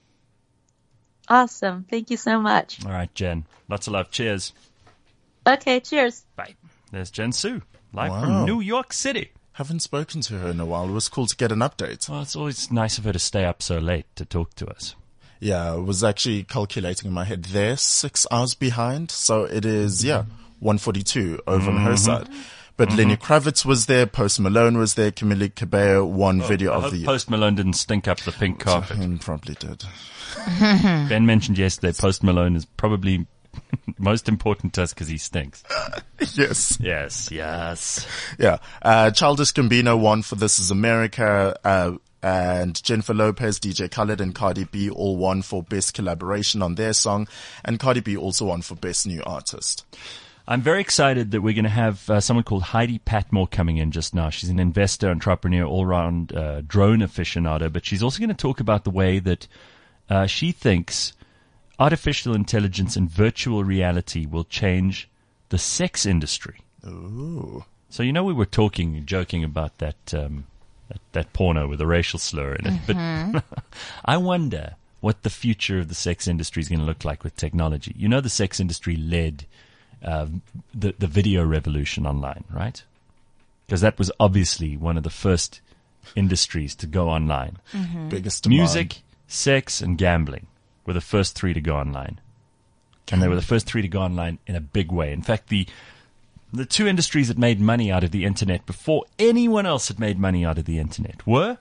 Awesome. Thank you so much. All right, Jen. Lots of love. Cheers. Okay, cheers. Bye. There's Jen Sue, live Wow. from New York City. Haven't spoken to her in a while. It was cool to get an update. Well, it's always nice of her to stay up so late to talk to us. Yeah, I was actually calculating in my head. They're six hours behind, so it is, yeah, one forty-two over on her Mhm. side. But Mhm. Lenny Kravitz was there, Post Malone was there, Camille Cabello won Oh, video I of hope the... Post Malone didn't stink up the pink carpet. He probably did. Ben mentioned yesterday Post Malone is probably most important to us because he stinks. Yes. Yes, yes. Yeah. Uh, Childish Gambino won for This Is America, uh, and Jennifer Lopez, D J Khaled, and Cardi B all won for Best Collaboration on their song, and Cardi B also won for Best New Artist. I'm very excited that we're going to have uh, someone called Heidi Patmore coming in just now. She's an investor, entrepreneur, all-round uh, drone aficionado, but she's also going to talk about the way that uh, she thinks artificial intelligence and virtual reality will change the sex industry. Ooh. So, you know, we were talking, joking about that um, that, that porno with a racial slur in it, Mhm. but I wonder what the future of the sex industry is going to look like with technology. You know, the sex industry led uh, the the video revolution online, right? Because that was obviously one of the first industries to go online. Mhm. Biggest demand. Music, sex, and gambling were the first three to go online. And they were the first three to go online in a big way. In fact, the the two industries that made money out of the internet before anyone else had made money out of the internet were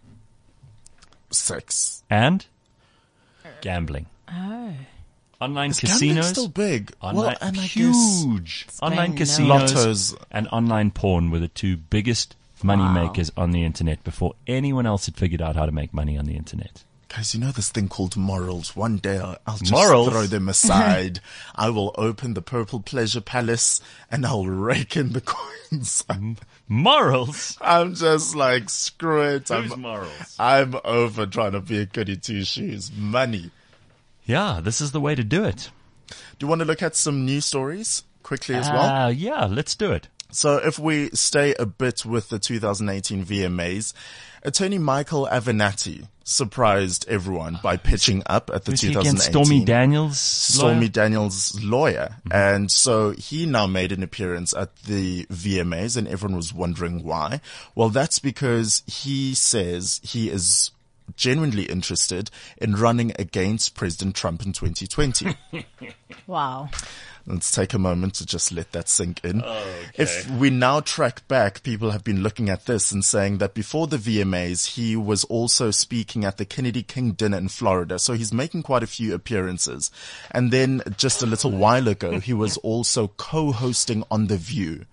sex and gambling. Oh. Online Is gambling casinos still big? Online, Well, and I guess huge. it's Online going casinos Lottos. and online porn were the two biggest money Wow. makers on the internet before anyone else had figured out how to make money on the internet. Guys, you know this thing called morals. One day I'll, I'll just Morals? throw them aside. I will open the Purple Pleasure Palace and I'll rake in the coins. Morals? I'm just like, screw it. Who's I'm, morals? I'm over trying to be a goody two shoes. Money. Yeah, this is the way to do it. Do you want to look at some news stories quickly as well? Uh, yeah, let's do it. So if we stay a bit with the two thousand eighteen V M As, attorney Michael Avenatti surprised everyone by pitching up at the Who's he two thousand again? eighteen Stormy Daniels' Stormy lawyer? Daniels' lawyer. Mm-hmm. And so he now made an appearance at the V M As and everyone was wondering why. Well, that's because he says he is genuinely interested in running against President Trump in twenty twenty. Wow. Let's take a moment to just let that sink in. Okay. If we now track back, people have been looking at this and saying that before the V M As, he was also speaking at the Kennedy King dinner in Florida. So he's making quite a few appearances. And then just a little while ago, he was also co-hosting on The View.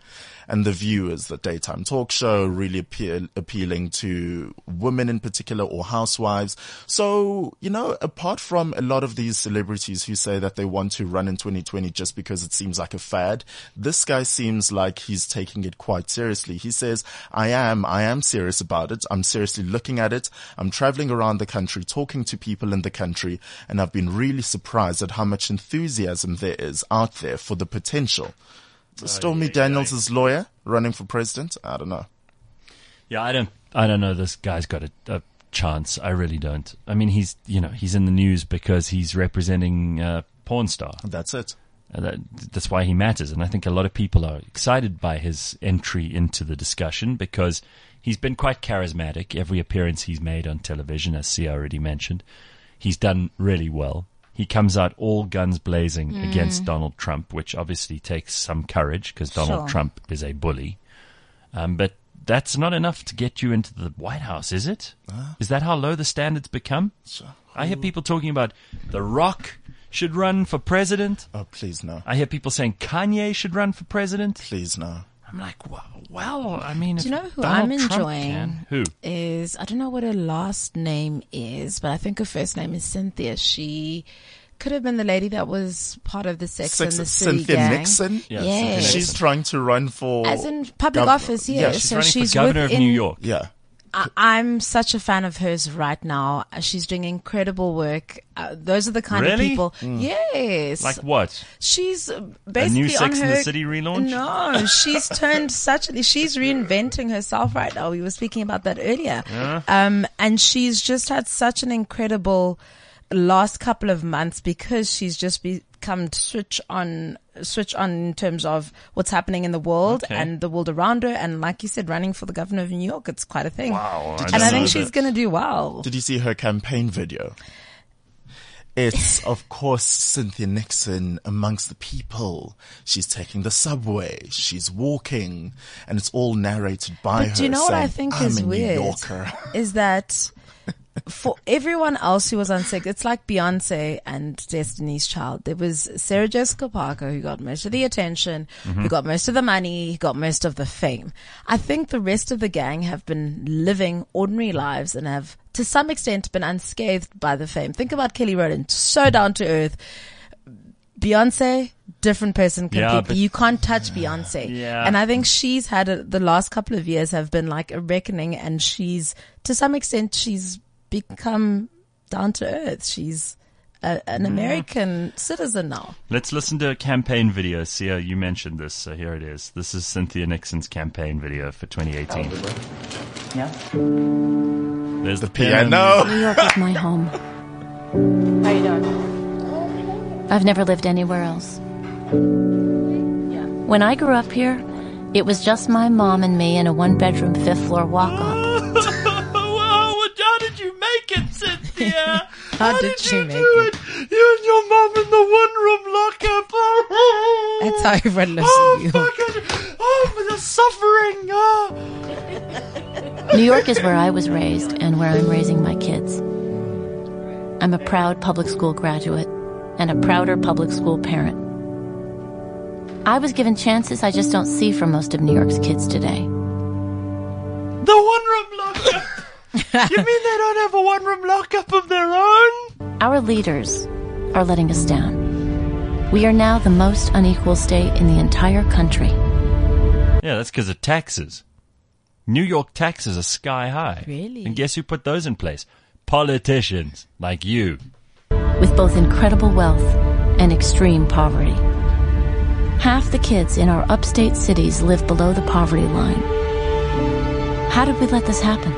and The View is the daytime talk show, really appeal, appealing to women in particular or housewives. So, you know, apart from a lot of these celebrities who say that they want to run in twenty twenty just because it seems like a fad, this guy seems like he's taking it quite seriously. He says, I am, I am serious about it. I'm seriously looking at it. I'm traveling around the country, talking to people in the country, and I've been really surprised at how much enthusiasm there is out there for the potential. So Oh, Stormy yeah, Daniels' lawyer running for president? I don't know. Yeah, I don't. I don't know. This guy's got a, a chance. I really don't. I mean, he's you know he's in the news because he's representing a porn star. That's it. Uh, that, that's why he matters, and I think a lot of people are excited by his entry into the discussion because he's been quite charismatic. Every appearance he's made on television, as Sia already mentioned, he's done really well. He comes out all guns blazing Mm. against Donald Trump, which obviously takes some courage because Donald Sure. Trump is a bully. Um, but that's not enough to get you into the White House, is it? Uh, Is that how low the standards become? Sure. I hear people talking about The Rock should run for president. Oh, please no. I hear people saying Kanye should run for president. Please no. I'm like, well, well I mean, Do you if know who Donald I'm Trump enjoying? can- Who? Is, I don't know what her last name is, but I think her first name is Cynthia. She could have been the lady that was part of the Sex, Sex- and the City Cynthia gang. Nixon? Yeah, Yes. She's trying to run for... As in public gov- office, yes. Yeah, She's so running she's for governor of within- New York. yeah. I, I'm such a fan of hers right now. She's doing incredible work. Uh, those are the kind Really? of people. Mm. Yes. Like what? She's uh, basically A new Sex on and her the City relaunch? No, she's turned such. She's reinventing herself right now. We were speaking about that earlier. Yeah. Um, and she's just had such an incredible last couple of months because she's just become switch on, switch on in terms of what's happening in the world Okay. and the world around her. And like you said, running for the governor of New York, it's quite a thing. Wow. I And didn't I think know she's that. going to do well. Did you see her campaign video? It's, of course, Cynthia Nixon amongst the people. She's taking the subway. She's walking. And it's all narrated by her. But do you know what saying, I think I'm is a New weird? Yorker. Is that for everyone else who was on Sex, it's like Beyonce and Destiny's Child. There was Sarah Jessica Parker who got most of the attention, Mm-hmm. who got most of the money, who got most of the fame. I think the rest of the gang have been living ordinary lives and have, to some extent, been unscathed by the fame. Think about Kelly Rowland, so down to earth. Beyonce, different person completely. Yeah, but- you can't touch Beyonce. Yeah. And I think she's had a, the last couple of years have been like a reckoning, and she's, to some extent, she's become down to earth. She's a, an American citizen now. Let's listen to a campaign video. Sia, you mentioned this, so here it is. This is Cynthia Nixon's campaign video for twenty eighteen. Yeah. There's the, The piano. New York is my home. How you doing? I've never lived anywhere else. When I grew up here, it was just my mom and me in a one-bedroom, fifth-floor walk-up. Wow, how did you make it, Cynthia? How, How did, did she you make do it? You and your mom in the one-room lockup. Oh, That's how everyone lives oh, in New York. fucking, oh, the suffering. Oh. New York is where I was raised and where I'm raising my kids. I'm a proud public school graduate and a prouder public school parent. I was given chances I just don't see from most of New York's kids today. The one-room lockup. You mean they don't have a one-room lockup of their own? Our leaders are letting us down. We are now the most unequal state in the entire country. Yeah, that's because of taxes. New York taxes are sky high. Really? And guess who put those in place? Politicians like you. With both incredible wealth and extreme poverty. Half the kids in our upstate cities live below the poverty line. How did we let this happen?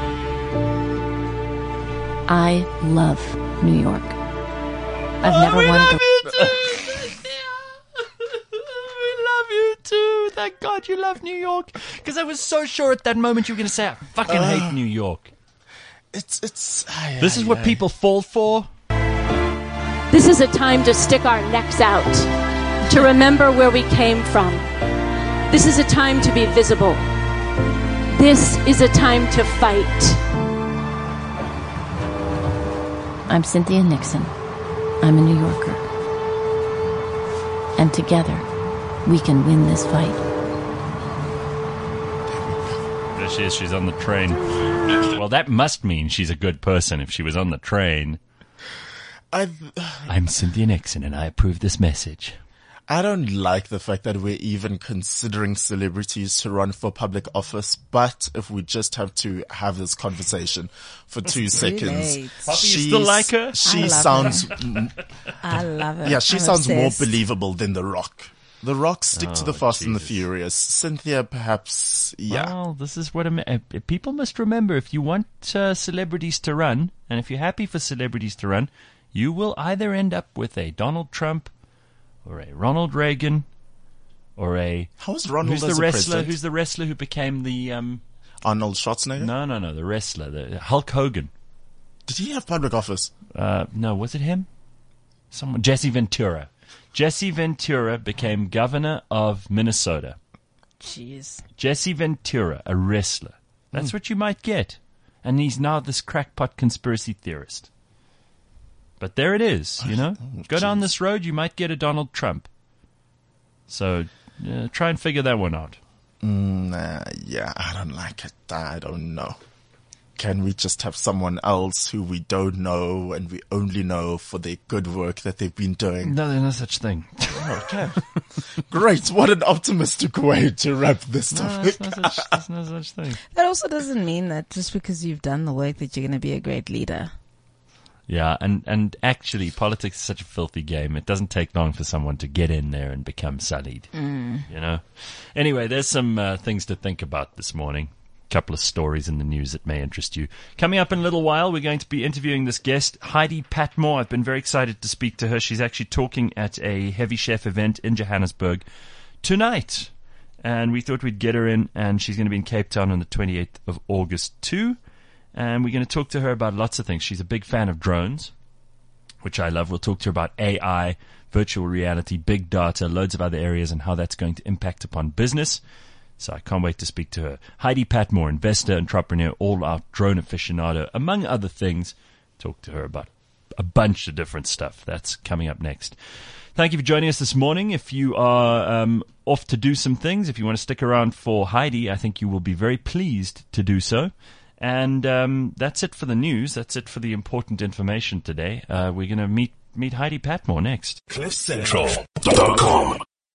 I love New York. I've Oh, never we wanted love to... you too. We love you too. Thank God you love New York. Because I was so sure at that moment you were going to say, I fucking Uh, hate New York. It's, it's, aye, This aye, is what aye. people fall for. This is a time to stick our necks out, to remember where we came from. This is a time to be visible. This is a time to fight. I'm Cynthia Nixon. I'm a New Yorker. And together, we can win this fight. There she is. She's on the train. Well, that must mean she's a good person if she was on the train. I've, I'm Cynthia Nixon, and I approve this message. I don't like the fact that we're even considering celebrities to run for public office, but if we just have to have this conversation for two It's seconds. too late. Poppy, you still like her? She I love sounds, her. I love her. yeah, she I'm sounds obsessed. more believable than The Rock. The Rock stick to Oh, the Fast and the Jesus. Furious. Cynthia, perhaps, yeah. Well, this is what I'm, uh, people must remember. If you want uh, celebrities to run, and if you're happy for celebrities to run, you will either end up with a Donald Trump or a Ronald Reagan or a... How is Ronald who's as the a wrestler? president? Who's the wrestler who became the... Um, Arnold Schwarzenegger? no, no, no, the wrestler. The, Hulk Hogan. Did he have public office? Uh, no, was it him? Someone, Jesse Ventura. Jesse Ventura became governor of Minnesota. Jeez. Jesse Ventura, a wrestler. That's what you might get. And he's now this crackpot conspiracy theorist. But there it is, you know. Go down this road, you might get a Donald Trump. So uh, try and figure that one out. Mm, uh, yeah, I don't like it. I don't know. Can we just have someone else who we don't know and we only know for their good work that they've been doing? No, there's no such thing. Okay. Great. What an optimistic way to wrap this No, topic. there's no such, there's no such thing. That also doesn't mean that just because you've done the work that you're going to be a great leader. Yeah, and, and actually, politics is such a filthy game. It doesn't take long for someone to get in there and become sullied. Mm. You know? Anyway, there's some uh, things to think about this morning. Couple of stories in the news that may interest you. Coming up in a little while, we're going to be interviewing this guest, Heidi Patmore. I've been very excited to speak to her. She's actually talking at a Heavy Chef event in Johannesburg tonight. And we thought we'd get her in, and she's going to be in Cape Town on the twenty-eighth of August too. And we're going to talk to her about lots of things. She's a big fan of drones, which I love. We'll talk to her about A I, virtual reality, big data, loads of other areas, and how that's going to impact upon business. So I can't wait to speak to her. Heidi Patmore, investor, entrepreneur, all-out drone aficionado, among other things. Talk to her about a bunch of different stuff. That's coming up next. Thank you for joining us this morning. If you are um, off to do some things, if you want to stick around for Heidi, I think you will be very pleased to do so. And um, that's it for the news. That's it for the important information today. Uh, we're going to meet meet Heidi Patmore next. cliff central dot com